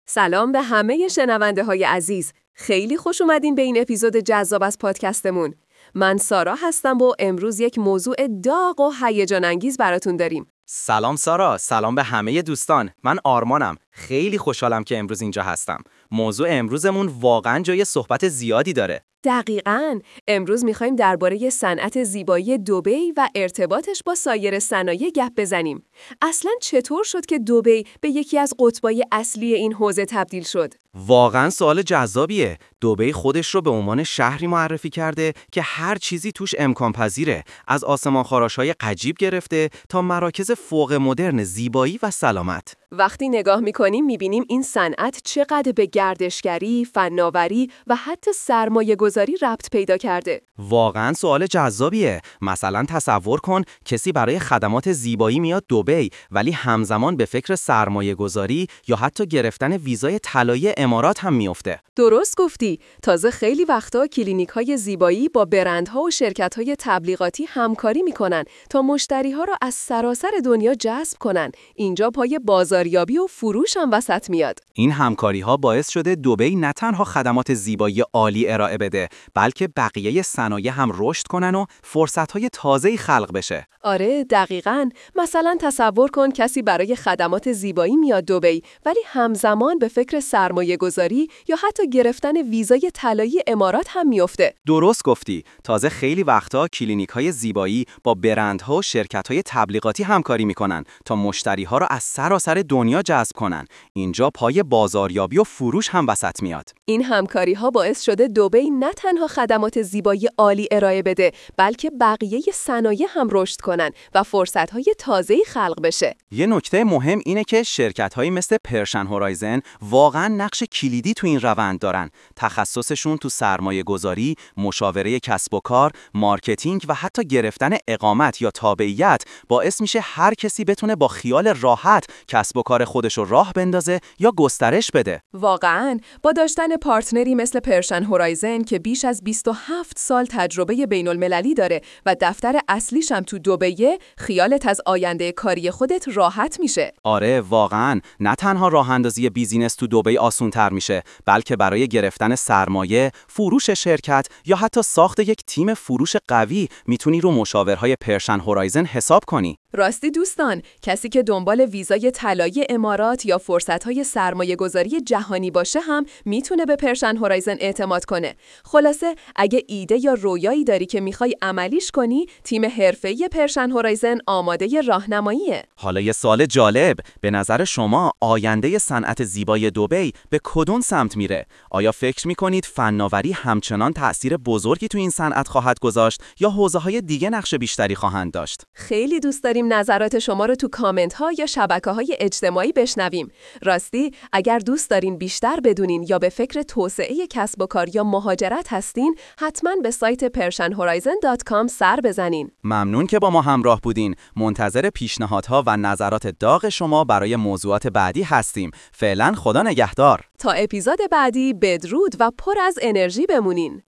سلام به همه شنونده های عزیز. خیلی خوش اومدین به این اپیزود جذاب از پادکستمون. من سارا هستم و امروز یک موضوع داغ و هیجان انگیز براتون داریم. سلام سارا، سلام به همه دوستان. من آرمانم. خیلی خوشحالم که امروز اینجا هستم. موضوع امروزمون واقعا جای صحبت زیادی داره. دقیقاً. امروز میخوایم درباره صنعت زیبایی دبی و ارتباطش با سایر صنایع گپ بزنیم. اصلاً چطور شد که دبی به یکی از قطبای اصلی این حوزه تبدیل شد؟ واقعا سوال جذابیه. دبی خودش رو به عنوان شهری معرفی کرده که هر چیزی توش امکان پذیره، از آسمان‌خراش‌های عجیب گرفته تا مراکز فوق مدرن زیبایی و سلامت. وقتی نگاه میکنیم میبینیم این صنعت چقدر به گردشگری، فناوری و حتی سرمایه گذاری ربط پیدا کرده. واقعا سوال جذابیه. مثلا تصور کن کسی برای خدمات زیبایی میاد دبی ولی همزمان به فکر سرمایه گذاری یا حتی گرفتن ویزای طلایی امارات هم میفته. درست گفتی. تازه خیلی وقتا کلینیک‌های زیبایی با برندها و شرکت‌های تبلیغاتی همکاری میکنن تا مشتری‌ها را از سراسر دنیا جذب کنن. اینجا پای بازاریابی و فروش هم وسط میاد. این همکاری‌ها باعث شده دبی نه تنها خدمات زیبایی عالی ارائه بده، بلکه بقیه صنایع هم رشد کنن و فرصت‌های تازه‌ای خلق بشه. آره دقیقاً. مثلا تصور کن کسی برای خدمات زیبایی میاد دبی ولی همزمان به فکر سرمایه گذاری یا حتی گرفتن ویزای طلایی امارات هم میفته. درست گفتی. تازه خیلی وقتا کلینیک‌های زیبایی با برندها و شرکت‌های تبلیغاتی همکاری میکنن تا مشتری‌ها را از سراسر دنیا جذب کنن. اینجا پای بازاریابی و فروش هم وسط میاد. این همکاری‌ها باعث شده دبی نه تنها خدمات زیبایی عالی ارائه بده، بلکه بقیه صنایع هم رشد کنن و فرصت‌های تازه‌ای خلق بشه. یه نکته مهم اینه که شرکت‌هایی مثل پرشن هورایزن واقعاً نقش کلیدی تو این روند دارن. تخصصشون تو سرمایه‌گذاری، مشاوره کسب و کار، مارکتینگ و حتی گرفتن اقامت یا تابعیت باعث میشه هر کسی بتونه با خیال راحت کسب و کار خودش رو راه بندازه یا گسترش بده. واقعاً با داشتن پارتنری مثل پرشن هورایزن که بیش از 27 سال تجربه بین‌المللی داره و دفتر اصلیش هم تو دبیه، خیالت از آینده کاری خودت راحت میشه. آره واقعاً. نه تنها راه اندازی بیزینس تو دبی آسان‌تر میشه، بلکه برای گرفتن سرمایه، فروش شرکت یا حتی ساخت یک تیم فروش قوی میتونی رو مشاورهای پرشن هورایزن حساب کنی. راستی دوستان، کسی که دنبال ویزای طلایی امارات یا فرصت‌های سرمایه‌گذاری جهانی باشه هم میتونه به پرشن هورایزن اعتماد کنه. خلاصه اگه ایده یا رویایی داری که میخوای عملیش کنی، تیم حرفه‌ای پرشن هورایزن آماده راهنماییه. حالا یه سوال جالب، به نظر شما آینده صنعت زیبای دبی به کدوم سمت میره؟ آیا فکر میکنید فناوری همچنان تأثیر بزرگی تو این صنعت خواهد گذاشت یا حوزه‌های دیگه نقش بیشتری خواهند داشت؟ خیلی دوست داریم نظرات شما رو تو کامنت ها یا شبکه‌های اجتماعی بشنویم. راستی اگر دوست دارین بیشتر بدونین یا به فکر توسعه کسب و کار یا مهاجرت هستین، حتما به سایت pershanhorizon.com سر بزنین. ممنون که با ما همراه بودین. منتظر پیشنهادها و نظرات داغ شما برای موضوعات بعدی هستیم. فعلا خدا نگهدار. تا اپیزود بعدی بدرود و پر از انرژی بمونین.